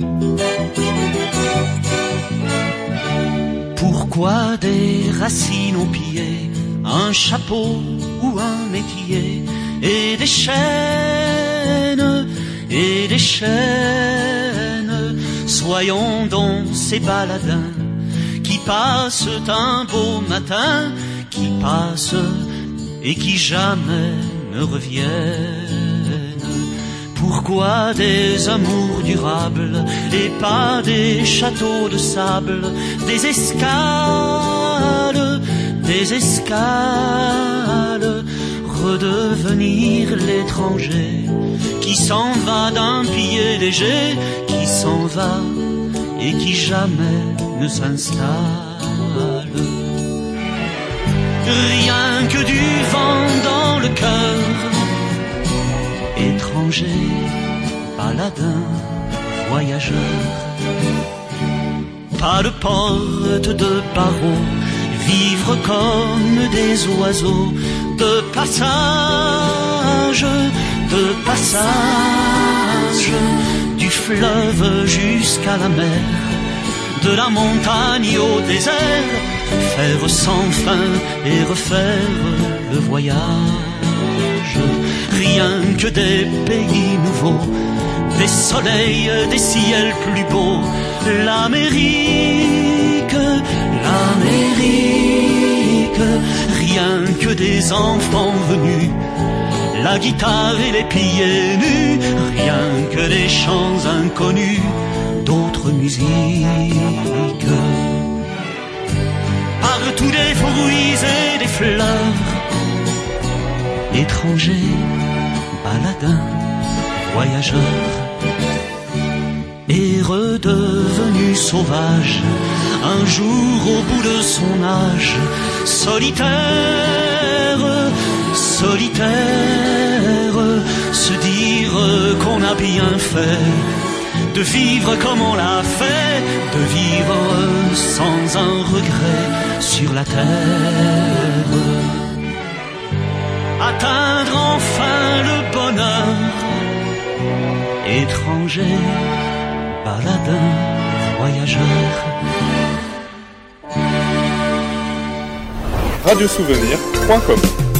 Pourquoi des racines ont pillé un chapeau ou un métier, et des chaînes, et des chaînes? Soyons donc ces baladins qui passent un beau matin, qui passent et qui jamais ne reviennent. Pourquoi des amours durables et pas des châteaux de sable, des escales, redevenir l'étranger qui s'en va d'un pied léger, qui s'en va et qui jamais ne s'installe. Rien que du vent dans le cœur, étranger, baladin, voyageur. Pas de porte, de barreaux, vivre comme des oiseaux, de passage, du fleuve jusqu'à la mer, de la montagne au désert, faire sans fin et refaire le voyage. Rien que des pays nouveaux, des soleils, des ciels plus beaux, l'Amérique, rien que des enfants venus, la guitare et les pieds nus, rien que des chants inconnus, d'autres musiques. Partout des fruits et des fleurs, étrangers, baladins, voyageurs. Et redevenu sauvage, un jour au bout de son âge, solitaire, se dire qu'on a bien fait de vivre comme on l'a fait, de vivre sans un regret sur la terre. Atteindre enfin le bonheur, étranger, baladin, voyageur. Radiosouvenir.com